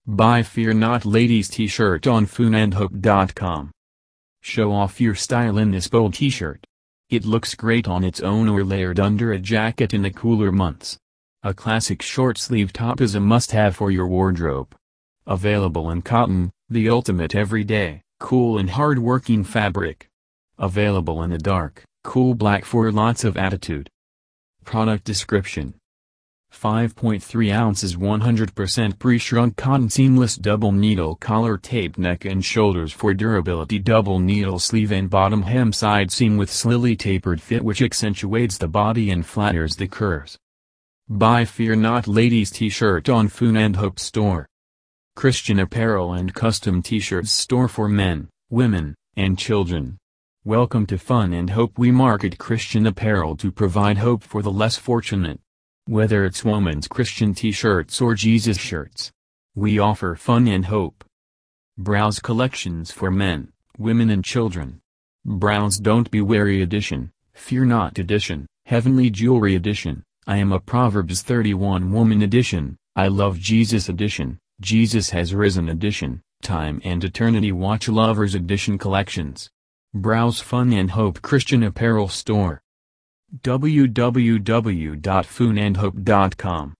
Buy Fear Not Ladies t-shirt on foonandhope.com. Show off your style in this bold t-shirt. It looks great on its own or layered under a jacket in the cooler months. A classic short-sleeve top is a must-have for your wardrobe. Available in cotton, the ultimate everyday, cool and hard-working fabric. Available in a dark, cool black for lots of attitude. Product description: 5.3 ounces 100% pre-shrunk cotton seamless double needle collar taped neck and shoulders for durability, double needle sleeve and bottom hem side seam with slightly tapered fit which accentuates the body and flatters the curves. Buy Fear Not Ladies t-shirt on Foon and Hope store. Christian apparel and custom t-shirts store for men, women, and children. Welcome to Fun and Hope. We market Christian apparel to provide hope for the less fortunate. Whether it's women's Christian t-shirts or Jesus shirts, we offer fun and hope. Browse collections for men, women and children. Browse Don't Be Wary edition, Fear Not edition, Heavenly Jewelry edition, I Am a Proverbs 31 Woman edition, I Love Jesus edition, Jesus Has Risen edition, Time and Eternity Watch Lovers edition collections. Browse Fun and Hope Christian Apparel Store. www.foonandhope.com